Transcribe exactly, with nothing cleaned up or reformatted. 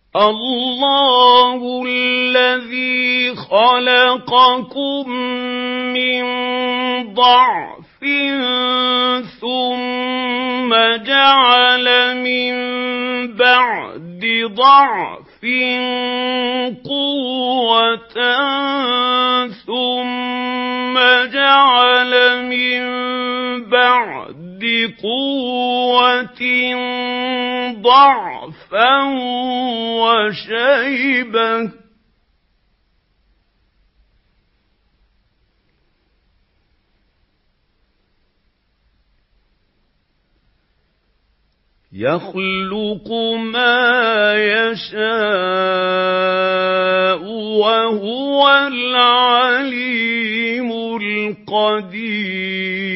الله الذي خلقكم من ضعف ثم جعل من بعد ضعف قوة ثم جعل من بعد قوة ضعفا وشيبة يخلق ما يشاء وهو العليم القدير.